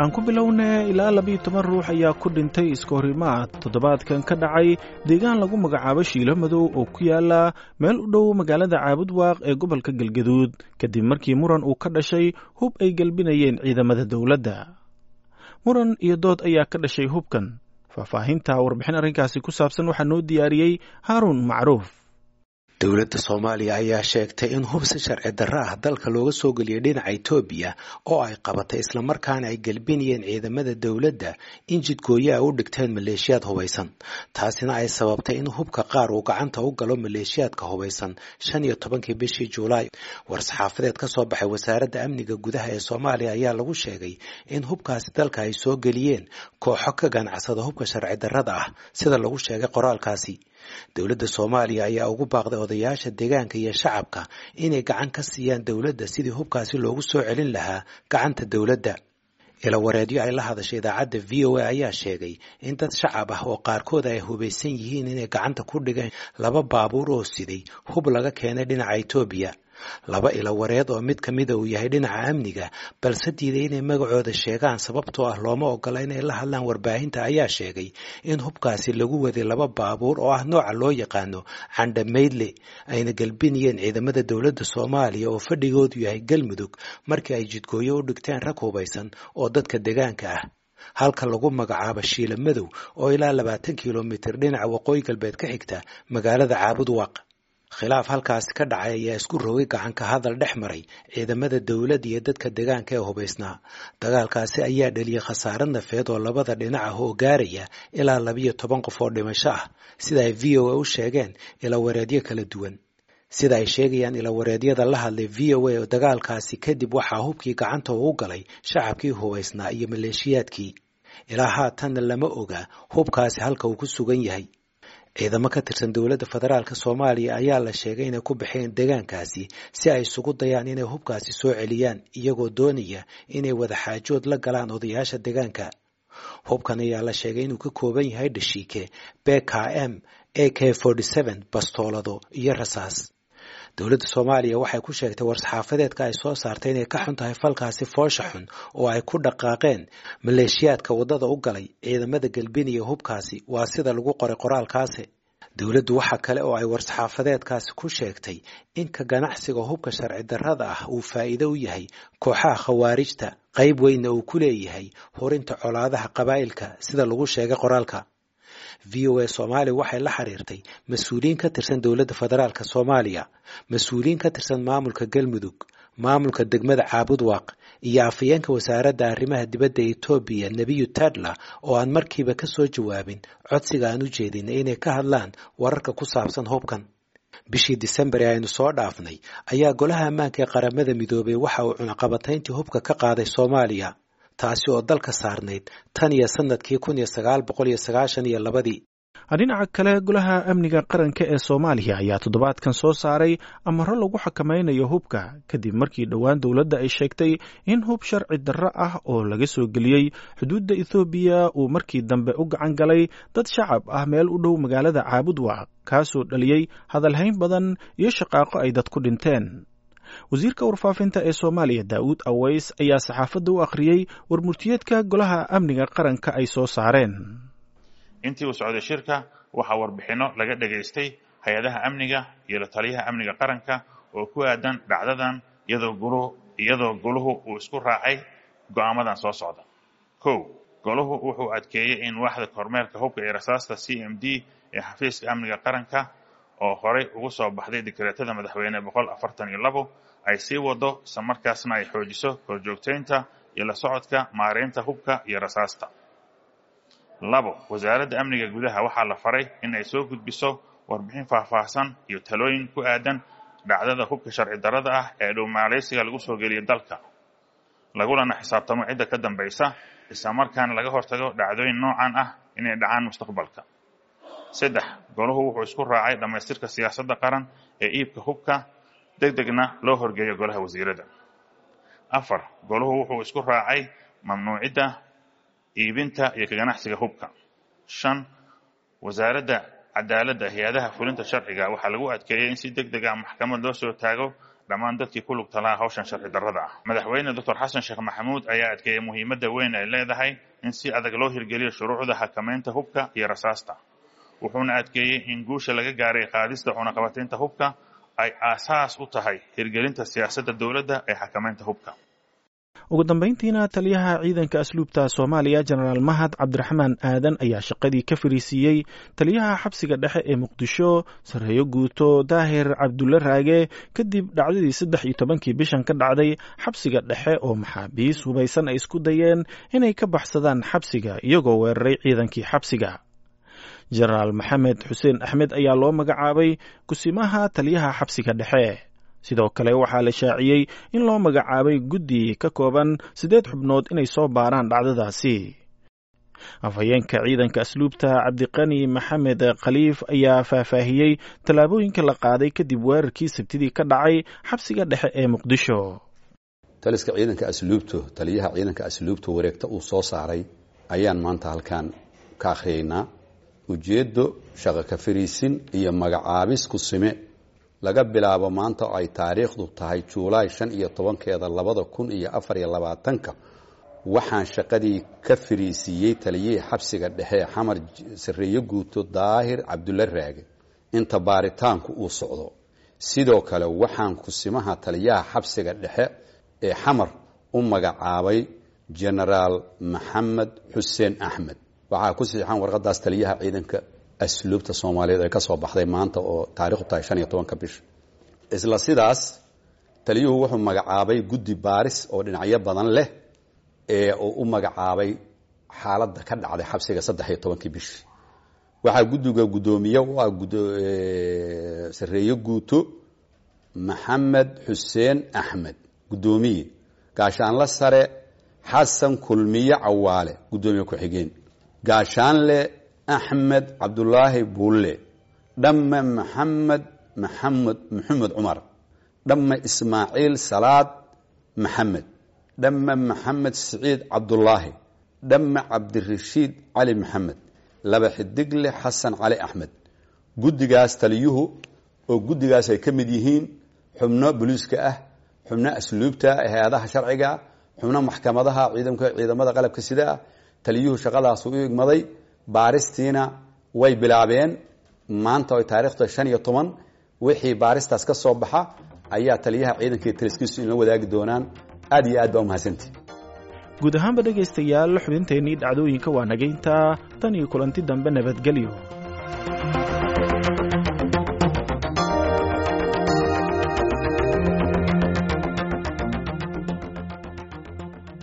aan ku bilownay ilaa 12 ruux ayaa ku dhintay iskoorimaad toddobaadkan ka dhacay deegaan lagu magacaabo Shiilo Madow oo ku yaala meel u dhow magaalada Caabudwaaq ee gobolka Galgaduud kadib markii muran uu ka dhashay hub ay galbinayeen ciidamada dawladda. Muran iyo dood ayaa ka dhashay hubkan. Faahfaahinta warbixin arrinkaasi ku saabsan waxaa noo diyaariyey Haaruun Macruuf. dowladda Soomaaliya ayaa sheegtay in hub si sharci darro ah dalka looga soo galiyay dhinaca Itoobiya oo ay qabatay isla markaana ay galbinayeen ciidamada dawladda in jidkooyo ay u dhigteen maleeshiyaad hubeysan. Taasina ay sababtay in hubka qaar uu gacanta u galo maleeshiyaadka hubeysan 15 bishii Juulaay. War-saxaafadeed ka soo baxay wasaaradda amniga gudaha ee Soomaaliya ayaa lagu sheegay in hubkaasi dalka ay soo galiyeen kooxo ka ganacsada hubka sharci darrada ah sida lagu sheegay qoraalkaasi. dowladda Soomaaliya ayaa ugu baaqday odayaasha deegaanka iyo shacabka inay gacan ka siiyaan dawladda sidii hubkaasi loogu soo celin lahaa gacanta dawladda. ila wareedyo ay la hadashay idaacadda VOA ayaa sheegay in dad shacab ah oo qaarkood ay hubeysan yihiin inay gacanta ku dhigeen 2 baabuur oo siday hub laga keenay dhinaca Itoobiya. 2 ila wareed oo mid ka mid ah uu yahay dhinaca amniga balse diiday inay magacooda sheegaan sababtoo ah looma ogola inay la hadlaan warbaahinta ayaa sheegay in hubkaasi lagu waday 2 baabuur oo ah nooca loo yaqaano candamaydle ayna galbinayeen ciidamada dawladda Soomaaliya oo fadhigoodu yahay Galmudug markii ay jidkooyo u dhigteen rag hubeysan oo dadka deegaanka ah. halka lagu magacaabo Shiilo Madow oo ilaa 20 kiiloomitir dhinaca waqooyi galbeed ka xigta magaalada Caabudwaaq. khilaaf halkaasi ka dhacay ayaa isku rogay gacan ka hadal dhex maray ciidamada dawladda iyo dadka deegaanka ee hubeysnaa. dagaalkaasi ayaa dhaliyay khasaare nafeed oo labada dhinac ah oo gaaraya ilaa 12 qof oo dhimasho ah sida ay VOA u sheegeen ila wareedyo kala duwan. sida ay sheegayaan ila wareedyada la hadlay VOA oo dagaalkaasi kadib waxaa hubkii gacanta u galay shacabkii hubeysnaa iyo maleeshiyaadkii. ilaa haatan lama oga hubkaasi halka uu ku sugan yahay. ciidamo ka tirsan dawladda federaalka Soomaaliya ayaa la sheegay inay ku baxeen deegaankaasi si ay isugu dayaan inay hubkaasi soo celiyaan iyagoo doonaya inay wada xaajood la galaan odayaasha deegaanka. hubkan ayaa la sheegay inuu ka kooban yahay dhashiike, BKM, AK-47, bastoolado iyo rasaas. dowladda Soomaaliya waxay ku sheegtay war-saxaafadeedka ay soo saartay inay ka xun tahay falkaasi foosha xun oo ay ku dhaqaaqeen maleeshiyaadka wadada u galay ciidamada galbinaya hubkaasi waa sida lagu qoray qoraalkaasi. dowladdu waxa kale oo ay war-saxaafadeedkaasi ku sheegtay in ka ganacsiga hubka sharci darrada ah uu faa'iido u yahay kooxaha khawaarijta qayb weyn uu ku leeyahay horinta colaadaha qabaa'ilka sida lagu sheegay qoraalka. VOA Soomaaliya waxay la xiriirtay mas'uuliyiin ka tirsan dawladda federaalka Soomaaliya, mas'uuliyiin ka tirsan maamulka Galmudug, maamulka degmada Caabudwaaq iyo afayeenka wasaaradda arrimaha dibadda Itoobiya Nabiyu Tadla oo aan markiiba ka soo jawaabin codsiga aan u jeedinay inay ka hadlaan wararka ku saabsan hubkan. bishii December aynu soo dhaafnay ayaa golaha ammaanka ee qaramada midoobay waxa uu cunaqabatayntii hubka ka qaaday Soomaaliya taasi oo dalka saarneyd tan iyo sanadkii 1992. dhinaca kale golaha amniga qaranka ee Soomaaliya ayaa toddobaadkan soo saaray amaro lagu xakameynayo hubka kadib markii dhowaan dawladda ay sheegtay in hub sharci darro ah oo laga soo geliyey xuduudda Itoobiya uu markii dambe u gacan galay dad shacab ah meel u dhow magaalada Caabudwaaq kaasoo dhaliyay hadalhayn badan iyo shaqaaqo ay dad ku dhinteen. wasiirka warfaafinta ee Soomaaliya Daawud Aways ayaa saxaafadda u akhriyay warmurtiyeedka golaha amniga qaranka ay soo saareen. intii uu socday shirka waxa warbixino laga dhageystay hay'adaha amniga iyo la taliyaha amniga qaranka oo ku aadan dhacdadan iyadoo goluhu uu isku raacay go'aamadan soo socda. 1. goluhu wuxuu adkeeyay in waaxda kormeerka hubka ee rasaasta CMD ee xafiiska amniga qaranka oo horey ugu soo baxday dekreetada madaxweyne 142 ay sii wado isla markaasna ay xoojiso korjoogteynta iyo la socodka maareynta hubka iyo rasaasta. 2. wasaaradda amniga gudaha waxaa la faray in ay soo gudbiso warbixin faahfaahsan iyo talooyin ku aadan dhacdada hubka sharci darrada ah ee dhowmaaleysiga lagu soo geliyay dalka lagulana xisaabtamo cidda ka dambaysa isla markaana laga hortago dhacdooyin noocan ah inay dhacaan mustaqbalka. 3. goluhu wuxuu isku raacay dhamaystirka siyaasadda qaran ee iibka hubka degdegna loo horgeeyo golaha wasiirada. 4. goluhu wuxuu isku raacay mamnuucidda iibinta iyo ka ganacsiga hubka. 5. wasaaradda cadaaladda hay'adaha fulinta sharciga waxaa lagu adkeeyay in si degdeg ah maxkamad loo soo taago dhammaan dadkii ku lugta lahaa hawshan sharci darrada ah. Madaxweyne Dr. Xasan Sheekh Maxamuud ayaa adkeeyay muhiimadda weyn ay leedahay in si adag loo hirgeliyo shuruucda xakamaynta hubka iyo rasaasta. Wuxuuna adkeeyay in guusha laga gaaray qaadista cunaqabataynta hubka ay aasaas u tahay hirgelinta siyaasadda dowladda ee xakamaynta hubka. ugu dambeyntiina taliyaha ciidanka asluubta Soomaaliya Generaal Mahad Cabdiraxmaan Aadan ayaa shaqadii ka fariisiyay taliyaha xabsiga dhexe ee Muqdisho Sarreeyo Guuto Daahir Cabdulle Raage kadib dhacdadii 13 bishan ka dhacday xabsiga dhexe oo maxaabiis hubaysan ay isku dayeen inay ka baxsadaan xabsiga iyagoo weeraray ciidankii xabsiga. Generaal Maxamed Xuseen Axmed ayaa loo magacaabay kusimaha taliyaha xabsiga dhexe. sidoo kale waxaa la shaaciyay in loo magacaabay guddi ka kooban 8 xubnood inay soo baaraan dhacdadaasi. afhayeenka ciidanka asluubta Cabdiqani Maxamed Khaliif ayaa faahfaahiyay tallaabooyinka la qaaday kadib weerarkii Sabtidii ka dhacay xabsiga dhexe ee Muqdisho. taliska ciidanka asluubta taliyaha ciidanka asluubta wareegta uu soo saaray ayaan maanta halkaan ka akhriyeynaa. ujeedo shaqo ka fariisin iyo magacaabis ku sime laga bilaabo maanta oo ay taariikhdu tahay Juulaay 15keeda 2024 waxaan shaqadii ka fariisiyay taliyihii xabsiga dhexe Xamar Sarreeyo Guuto Daahir Cabdulle Raage inta baaritaanku uu socdo. sidoo kale waxaan kusimaha taliyaha xabsiga dhexe ee Xamar u magacaabay Generaal Maxamed Xuseen Axmed. waxaa ku saxiixan warqadaas taliyaha ciidanka asluubta Soomaaliyeed ee ka soo baxday maanta oo taariikhdu tahay 15 bish. isla sidaas taliyuhu wuxuu magacaabay guddi baaris oo dhinacyo badan leh ee uu u magacaabay xaaladda ka dhacday xabsiga 13 bish. waxaa guddiga gudoomiye u ah Sarreeyo Guuto Maxamed Xuseen Axmed gudoomiye, gaashaanle sare Xasan Kulmiye Cawaale gudoomiye ku xigeen, gaashaanle Axmed Cabdullaahi Buulle, dhamme Maxamed Cumar, dhamme Ismaaciil Salaad Maxamed, dhamme Maxamed Siciid Cabdullaahi, dhamme Cabdirashiid Cali Maxamed, laba xidigle Xasan Cali Axmed. guddigaas taliyuhu oo guddigaas ay ka mid yihiin xubno booliiska ah, xubno asluubta hay'adaha sharciga, xubno maxkamadaha ciidamada qalabka sida taliyuhu shaqadaas u igmaday. baaristiina way bilaabeen maanta oo taariikhda 15 wixii baaristaas ka soo baxa ayaa taliyaha ciidanka taliskiisu in la wadaagi doonaan. aad iyo aad baa mahadsantii. guud ahaanba dhageystayaal xubinteennii dhacdooyinka waa nageynta tan iyo kulanti dambe nabadgelyo.